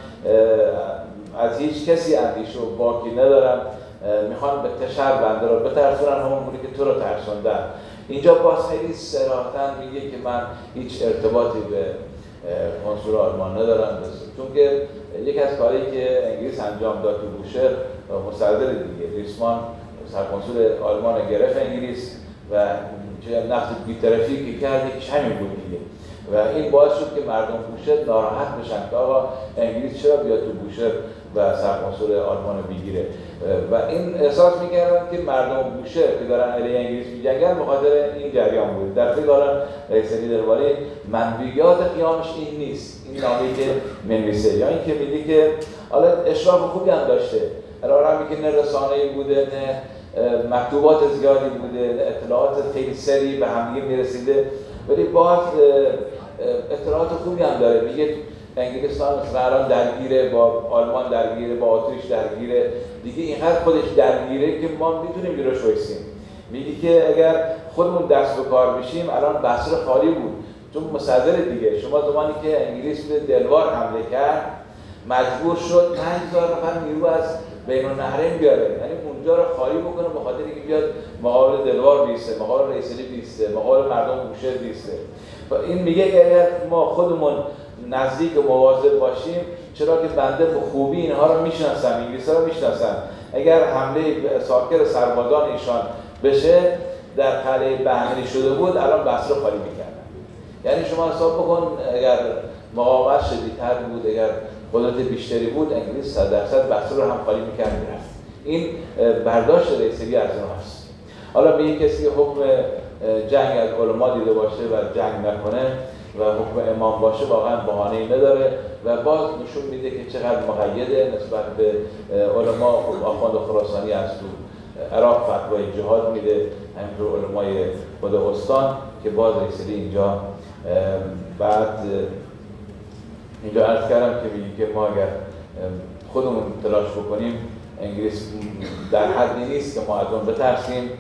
از هیچ کسی اندیشه و باکی ندارم، میخوان به تشر بنده را بترسونن همون گونه که تو رو ترسوندن. اینجا باز خیلی صراحتاً میگه که من هیچ ارتباطی به کنسول آلمان ندارم، چون که یکی از کارهایی که انگلیس انجام داد تو بوشهر مستعدل دیگه، ریسمان سرکنسول آلمان گرفت انگلیس و چه نقص بی‌طرفی که کرد یکیش همین بود دیگه و این باعث شد که مردم بوشهر ناراحت بشن که آقا انگلیس چرا بیاد تو بوشهر و سرکنسول آلمان رو بگیره و این احساس میکردن که مردم بوشهر که دارن علیه انگلیس میجنگن بخاطر این جریان بود. در طی دارن رئیس درواری منبعیات قیامش این نیست، این نامه‌ای که می‌نویسه یا این که میگه که حالا اشراف خوبی هم داشته، قرار میگه نه رسانه‌ای بوده، نه مکتوبات زیادی بوده، نه اطلاعات خیلی سری به همدیگه میرسیده، ولی باز اطلاعات خوبی هم داره. میگه انگلستان مثلا الان درگیره با آلمان، درگیره با اتریش، درگیره دیگه، اینقدر خودش درگیره که ما میتونیم جلوش وایسیم. میگه که اگر خودمون دست به کار بشیم الان بصره خالی بود، چون مصدر دیگه. شما زمانی که انگلیس به دلوار حمله کرد مجبور شد 5000 نفر نیرو از بین النهرین بیاره، یعنی اونجا رو خالی بکنه به خاطر اینکه بیاد مقابل دلوار بیسته، مقابل رئیس علی بیسته، مقابل مردم بوشهر بیسته. و این میگه اگر ما خودمون نزدیک و مواظب باشیم، چرا که بنده به خوبی اینها رو میشناسم، انگلیس‌ها رو میشناسم، اگر حمله ساکر سربازان ایشان بشه در قلعه بهمنی شده بود الان بصره خالی میکردن. یعنی شما حساب بکن اگر مقاومت شدیدتر بود، اگر قدرت بیشتری بود، انگلیس 100% بصره رو هم خالی میکرد میرفت. این برداشت رئیس علی از اون هست. حالا به یک کسی حکم جنگ از علما دیده باشه و جنگ نکنه و حکم امام باشه واقعا بهانه‌ای نداره و باز نشون میده که چقدر مقیده نسبت به علما. آخوند خراسانی از تو عراق فتوای جهاد میده، همینطور علمای خود استان که باز رئیس علی اینجا بعد اینجا عرض کردم که میگه که ما اگر خودمون تلاش بکنیم انگلیس در حدی نیست که ما از اون بترسیم.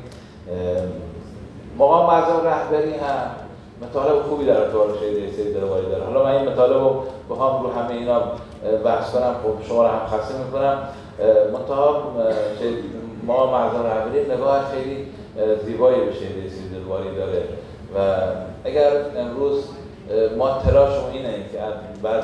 مقام معظم رهبری هم مطالب خوبی در ارتباط شهید رئیس علی دلواری داره. حالا من این مطالب رو بخوام رو همه اینا بحث کنم خب شما رو هم خسته میکنم. منتها مقام معظم رهبری نگاه خیلی زیبایی به شهید رئیس علی دلواری داره و اگر امروز ما تلاشمون اینه که بعد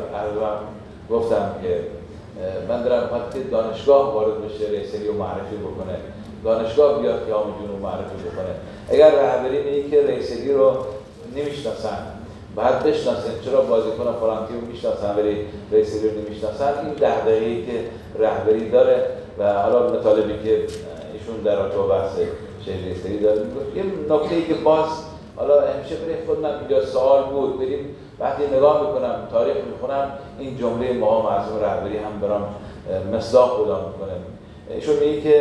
گفتم که من دارم میخواد که دانشگاه وارد بشه رئیس علی رو معرفی بکنه، دانشگاه بیاد قیام جنوب معرفی بکنه. اگر رهبری میگه که رئیس علی رو نمیشناسن بعد بشناسن، چرا بازیکن فرانکی رو میشناسن ولی رئیس علی رو نمیشناسن، این دغدغه‌ای که رهبری داره و حالا مطالبی که ایشون در ارتباط بحث شهید رئیس علی داره. یه نکته‌ای که باز حالا همیشه برای خودم اینجا سوال بود، بریم وقتی نگاه میکنم تاریخ میخونم این جمله مقام معظم رهبری هم برام مصداق پیدا میکنه. ایشون میگه که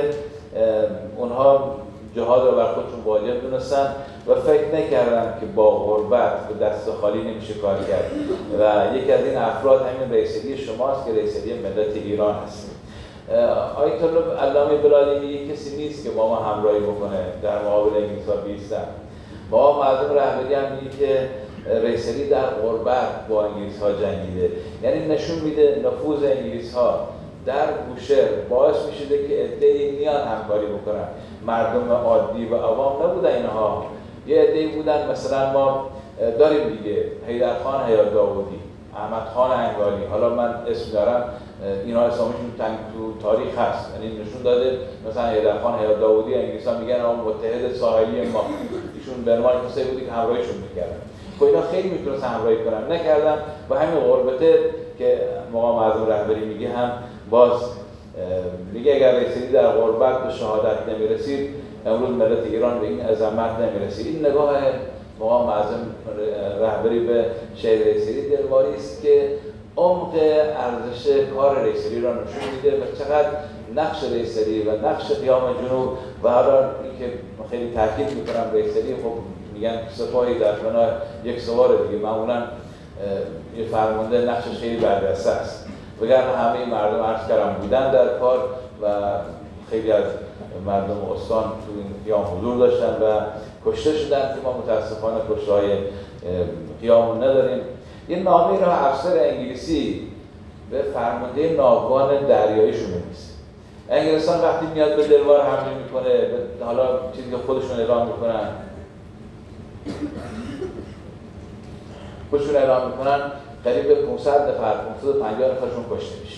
اونها جهاد رو بر خودشون واجب دونستن و فکر نکردن که با غربت به دست خالی نمیشه کار کرد و یکی از این افراد همین رئیس علی شماست که رئیس علی ملت ایران هست. آیت الله علامه بلادی میگه کسی نیست که با ما همراهی بکنه در مقابل انگلیس‌ها بیستن. مقام معظم رهبری هم میگه که رئیس علی در غربت با انگلیس‌ها جنگیده، یعنی نشون میده نفوذ انگلیس‌ها در بوشهر باعث میشده که عده‌ای میان همکاری بکنن. مردم عادی و عوام نبودن اینها، یه عده‌ای بودن. مثلا ما داریم دیگه حیدرخان حیات داودی، احمد خان انگاری، حالا من اسم دارم، اینا اسمشون تو تاریخ هست، یعنی نشون داده مثلا حیدرخان حیات داودی انگلیس‌ها میگن اون متحد ساحلی ما، ایشون به عنوان کسایی بودی که همراهیشون میکردن. خب اینا خیلی میتونستن همراهی کنن، نکردن و همین غربته که مقام معظم رهبری میگه هم باز میگه اگر رئیس علی در غربت به شهادت نمیرسید امروز ملت ایران به این عظمت نمیرسید. این نگاه مقام معظم رهبری به شهید رئیس علی دلواری است که عمق ارزش کار رئیس علی را نشون میده و چقدر نقش رئیس علی و نقش قیام جنوب و حالا اینکه خیلی تاکید میکنم رئیس علی خب میگن سپاهی در بنا یک سوار دیگه، معمولا یه فرمانده نقشش خیلی برجسته است، وگرنه همه مردم عرض کردم بودن در کار و خیلی از مردم استان تو این قیام حضور داشتن و کشته شدن که ما متاسفانه کشته‌های قیام نداریم. این نامه را افسر انگلیسی به فرمانده ناوگان دریاییشون می‌نویسه. انگلستان وقتی میاد به دلوار حمله میکنه، حالا چیزی که خودشون اعلام میکنن قریب 500 نفر 550 نفرشون کشته میشه.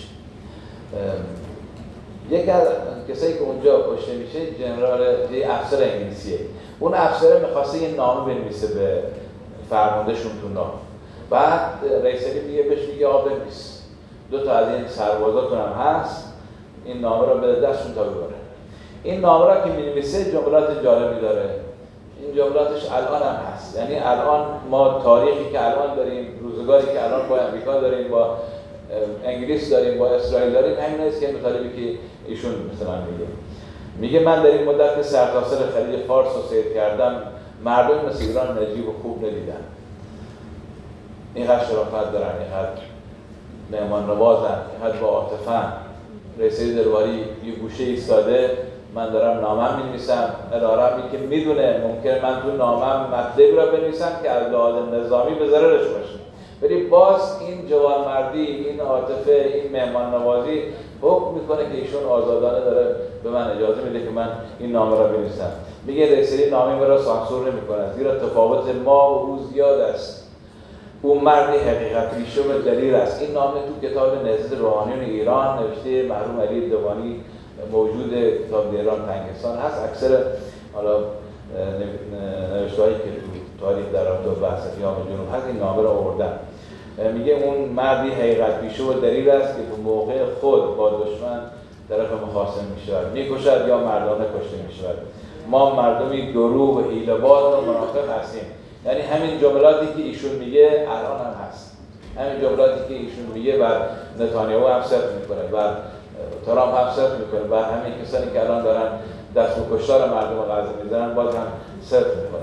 یکی از کسایی که اونجا کشته میشه جنرال افسر انگلیسیه. اون افسر میخواسته یه نامه بنویسه به فرماندهشون تو نام. بعد رئیس علی میگه بهش میگه آقا بنویس، 2 تا از این سربازاتون هم هست، این نامه رو به دستشون تا ببره. این نامه رو که می‌نویسه جملات جالبی داره. این جملاتش الان هم هست، یعنی الان ما تاریخی که الان داریم، روزگاری که الان با امریکا داریم، با انگلیس داریم، با اسرائیل داریم، همین است که مطالبی که ایشون مثلا میگه من در این مدت که سرتاسر خلیج فارس رو سیر کردم مردم مثل ایران نجیب و خوب ندیدن، اینقدر شرافت دارن، اینقدر مهمان نوازن، اینقدر با عاطفه‌اند. رئیس علی دلواری یه گوشه ایستاده من دارم نامم می‌نویسم، اداره‌ای که میدونه ممکنه من تو نامم مطلبی را بنویسم که از لحاظ نظامی به ضررش باشه، ولی باز این جوانمردی، این عاطفه، این مهمان نوازی حکم میکنه که ایشون آزادانه داره به من اجازه میده که من این نامه را بنویسم. میگه رئیسری نامه مرا سانسور نمی‌کند، زیرا تفاوت ما و او زیاد است. او مردی حقیقت ریشه و دلیر است. این نامه تو کتاب نهضت روحانیون ایران نوشته مرحوم علی دوانی موجود کتاب ایران تنگستان هست. اکثر حالا نوشته‌هایی که تو تاریخ در رابطه با بحث قیام جنوب هست این نامه را آوردن. میگه اون مردی حقیقت پیشه و دلیر است که به موقع خود با دشمن طرف مخاصم می‌شود، می‌کشد یا مردانه کشته می‌شود. ما مردمی دروغ و حیله‌باز و منافق هستیم. یعنی همین جملاتی که ایشون میگه الان هم هست. همین جملاتی که ایشون میگه بر نتانیاهو هم صدق میکنه، بر ترامپ هم صدق میکنه، بر همین کسانی که الان دارن دست به کشتار مردم غزه میزنن باز هم صدق میکنه.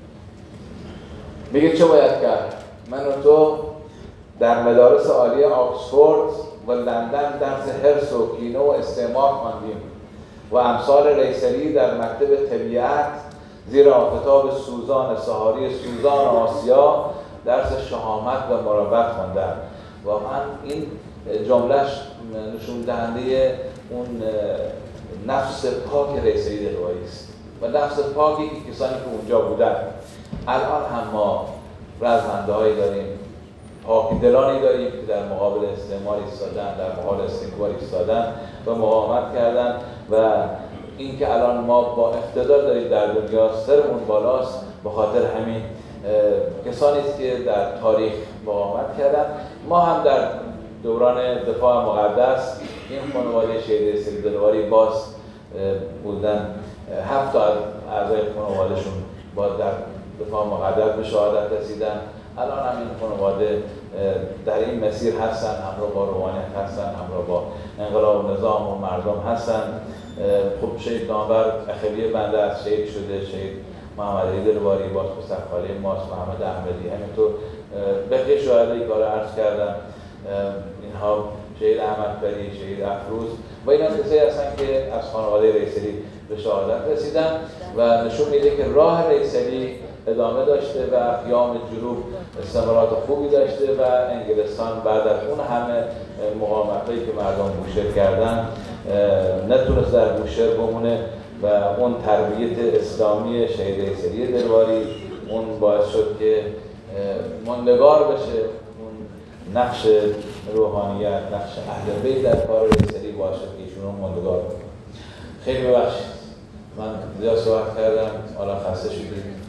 میگه چه باید کرد؟ من و تو در مدارس عالی آکسفورد و لندن درس حرص و کینه و استعمار خواندیم و امثال ریسلی در مکتب طبیعت زیر آفتاب سوزان سهاری سوزان آسیا درس شهامت و مراقبت خواندم. واقعا این جملهش نشون دهنده اون نفس پاک رئیسری دلواری است و نفس پاکی که کسانی که اونجا بودن. الان هم ما رزمنده‌هایی داریم، پاک دلانی داریم که در مقابل استعمار ایستادن، در مقابل استکبار ایستادن و مقاومت کردن و اینکه الان ما با اقتدار داریم در دنیا سرمون بالاست به خاطر همین کسانی است که در تاریخ مقاومت کردن. ما هم در دوران دفاع مقدس این خانواده شهید رئیسری دلواری باز بودن، 7 تا از اعضای خانوادهشون باز در دفاع مقدس به شهادت رسیدن. الان هم این خانواده در این مسیر هستن، همراه با روحانیت هستن، همراه با انقلاب نظام و مردم هستن. خب شهید نامور اخوی بنده از شهید شده، شهید محمد علی دلواری، باز خاله ماست محمد احمدی، همینطور بقیه شهدایی که عرض کردم اینها شهید احمد بری، شهید افروز و اینا کسایی هستن که از خانواده رئیسری به شهادت رسیدن و نشون میده که راه رئیسری ادامه داشته و قیام جنوب استمرارات خوبی داشته و انگلستان بعد از اون همه مقاومتایی که مردم بوشهر کردن نتونست در بوشهر بمونه و اون تربیت اسلامی شهید رئیسری دلواری اون باعث شد که ماندگار بشه. اون نقش روحانیت، نقش اهل بیت در کار رئیسری باعث شد که ایشون رو ماندگار کنه. خیلی ببخشید من زیاد صحبت کردم، حالا خسته شدید.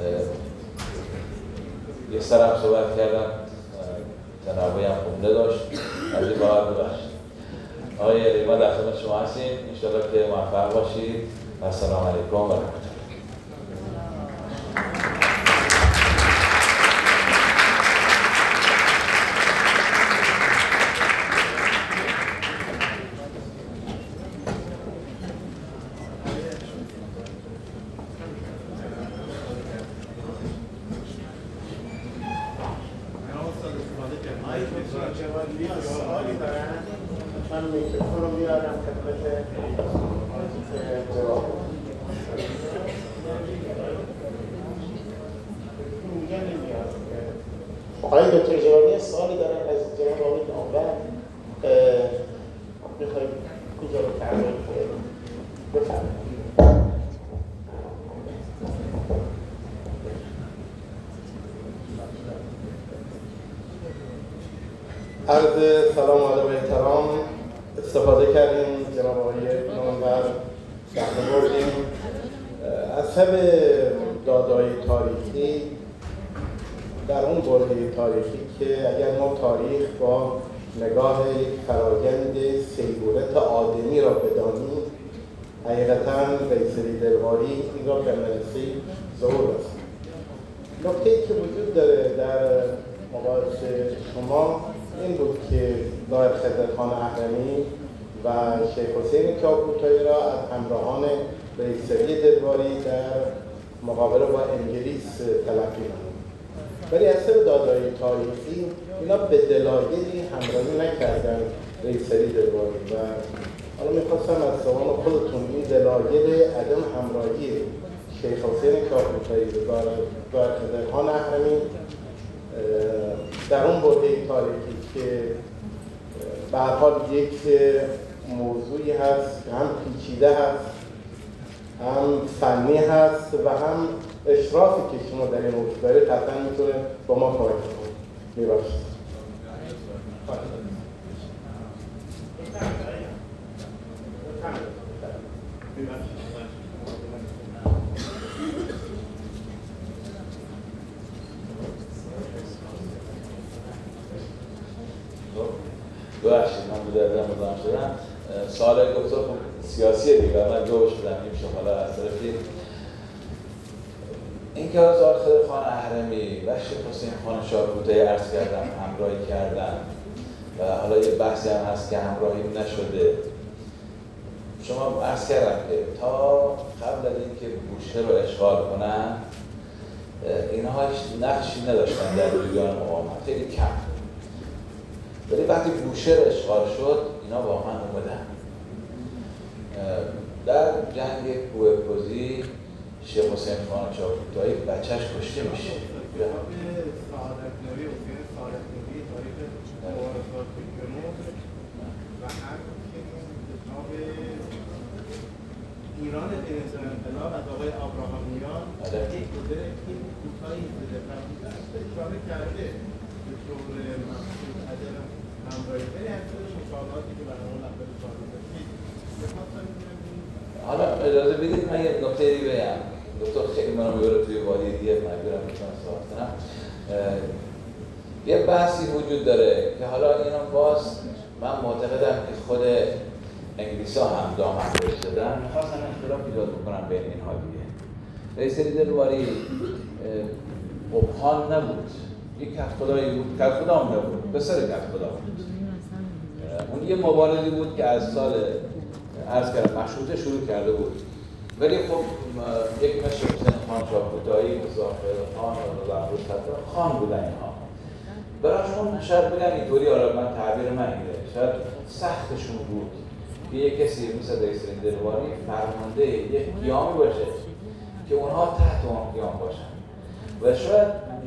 یه سرم صحبت کردم، تنوعی هم خوب نداشت، از این باید ببخشید. آقای ریما در خدمت شما هستیم، انشاءالله که موفق باشید. السلام علیکم و رحمت الله. آقای دکتر جوانی سوالی دارن از جناب آقای نامور، میخوایم کجا رو تعریف کنیم؟ بفرمایید. عرض سلام و ادب و احترام. استفاده کردیم جناب آقای نامور صحنه بردیم از سب دادای تاریخی در اون برهه تاریخی که اگر ما تاریخ با نگاه فرایند سیبورت آدمی را بدانیم، حقیقتاً رئیسری دلواری این را به مرسی ظهور است. نکته‌ای که وجود داره در مقایسه شما این بود که ظاهر خضرخان اهرمی و شیخ حسین کاکوتایی را از همراهان رئیسری دلواری در مقابله با انگلیس تلقی نمود. ولی اثر دادای تاریخی اینا به دلایلی همراهی نکردن رئیسری دلواری و حالا میخواستم از زبان خودتون این دلایل عدم همراهی شیخ حسین کاکوتایی و خضرخان اهرمی در اون برهه تاریخی که به هر حال یک موضوعی هست که هم پیچیده هست، هم فنی هست و هم اشرافی که شما در این موضوع دارید قطعا میتونه با ما کمک کنه. میباشید. ببخشید من بوده مزاحم شدم. سوال گفتار سیاسیه دیگه من جوش بدم نمیشه. حالا از طرفی اینکه از خضرخان اهرمی و شیخ حسین خان شاکوتایی عرض کردم همراهی کردن و حالا یه بحثی هم هست که همراهی نشده. شما عرض کردم که تا قبل از اینکه بوشهر رو اشغال کنن اینها هیچ نقشی نداشتن در جریان مقاومت، خیلی کم. ولی وقتی بوشهر اشغال شد اینا واقعا اومدن. در جنگ کوه‌پوزی شیخ حسین خان شاکوتایی بچهش کشته میشه. ایران تلویزیون انقلاب از آقای ابراهامیان یک گزاره خیلی کوتاهی اشاره کرده به طور مخصوص عدم همراهی ولی همچنین مشاهداتی که برای اون نقل سوال داشتید. حالا اجازه بدید من یه نکته دیگه بگم. دکتر خیلی منو میبره توی وادی دیگه مجبورم میتونم صحبت کنم. یه بحثی وجود داره که حالا اینا باز من معتقدم که خود انگلیس‌ها هم دامن بهش دادن، می‌خواستن اختلاف ایجاد بکنن بین اینها دیگه. رئیس دلواری خان نبود، یک کدخدایی بود، کدخدا هم نبود، پسر کدخدا بود. اون یه مبارزی بود که از سال عرض کردم مشروطه شروع کرده بود. ولی خب یک مثل حسین خان شاکوتایی، مزاحم خان و زهروش خان بودن اینها. براشون شاید بگم اینطوری، حالا من تعبیر من اینه، شاید سختشون بود که یک کسی مثل رئیس دلواری فرمانده یک قیامی باشه که اونها تحت اون قیام باشن و شاید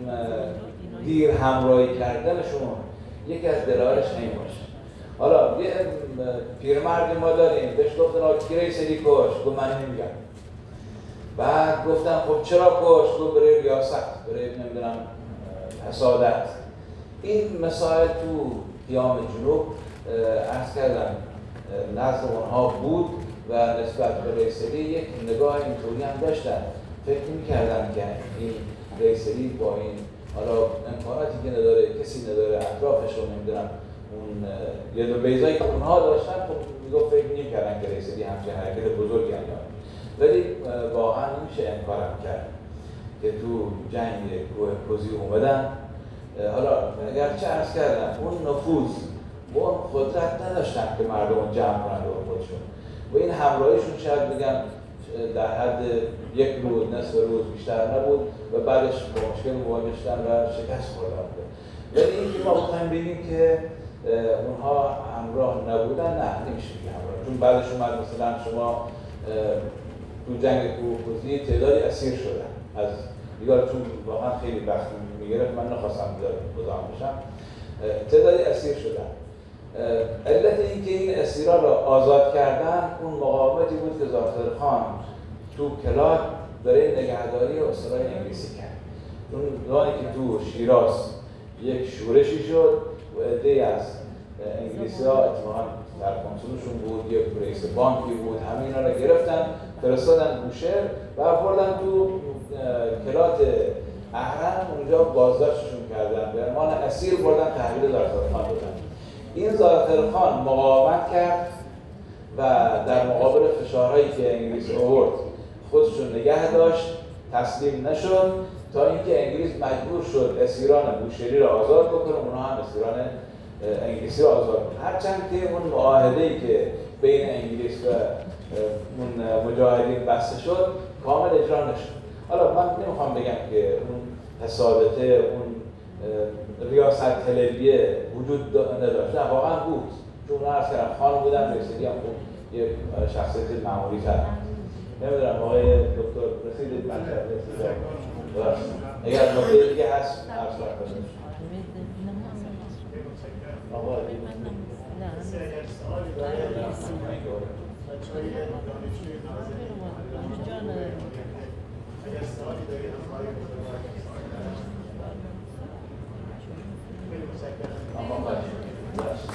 دیر همراهی کردنشون یکی از دلایلش این باشه. حالا یه پیرمرد ما داریم بهش گفتن کی رئیسلی کش؟ گفت من نمیگم. بعد گفتن خب چرا کش؟ گفت برای ریاست، برای نمیدونم حسادت. این مسائل تو قیام جنوب عرض کردم نزد اونها بود و نسبت به رئیسلی یک نگاه اینطوری هم داشتن. فکر می‌کردن که این رئیسلی با این حالا امکاناتی که نداره، کسی نداره، اطرافش رو نمیدونم اون یه دو بیضایی که اونها داشتن، خب میگفت فکر نمی‌کردن که رئیسلی همچین حرکت بزرگی انجام. ولی واقعا نمیشه انکارم کرد که تو جنگ کوه‌پوزی اومدن. حالا اگرچه عرض کردم اون نفوذ و اون قدرت نداشتن که مردم جمع کنن رو خودشون و این همراهیشون شاید بگم در حد یک روز، نصف روز بیشتر نبود و بعدش با مشکل مواجه شدن و شکست خوردن. ولی اینکه ما بخوایم بگیم که اونها همراه نبودن، نه نمیشه که همراه، چون بعدش اومد مثلا شما تو جنگ کوه‌پوزی تعدادی اسیر شدن از دیگر، چون واقعا خیلی وقت میگرفت من نخواستم مزاحم بشم، تعدادی اسیر شدن. علت اینکه این اسیرها را آزاد کردن اون مقاومتی بود که ظاهرخان تو کلات برای نگهداری اسرای انگلیسی کرد. چون زمانی که تو شیراز یک شورشی شد و عده‌ای از انگلیسی‌ها اتفاقاً در کنسولشون بود، یک رئیس بانکی بود، همه اینا را گرفتن فرستادن بوشهر و بردن تو کلات اهرم، اونجا بازداشتشون کردن، به عنوان اسیر بردن تحویل ظاهرخان دادن. این ظاهرخان مقاومت کرد و در مقابل فشارهایی که انگلیس آورد خودشون نگه داشت، تسلیم نشد تا اینکه انگلیس مجبور شد اسیران بوشهری را آزاد بکنه، اونها هم اسیران انگلیسی را آزاد کنه. هرچند که اون معاهده‌ای که بین انگلیس و اون مجاهدین بسته شد کامل اجرا نشد. حالا من نمیخوام بگم که اون حسادته، اون ریاست طلبیه وجود نداشت، نه واقعا بود، چون اونا از کردم خان بودن رسیدی هم خوب یه شخصیت معمولی تر. نمیدونم آقای دکتر رسیدید مطلب رسید. درست. اگر نکته دیگه هست عرض کنید. آقا آقا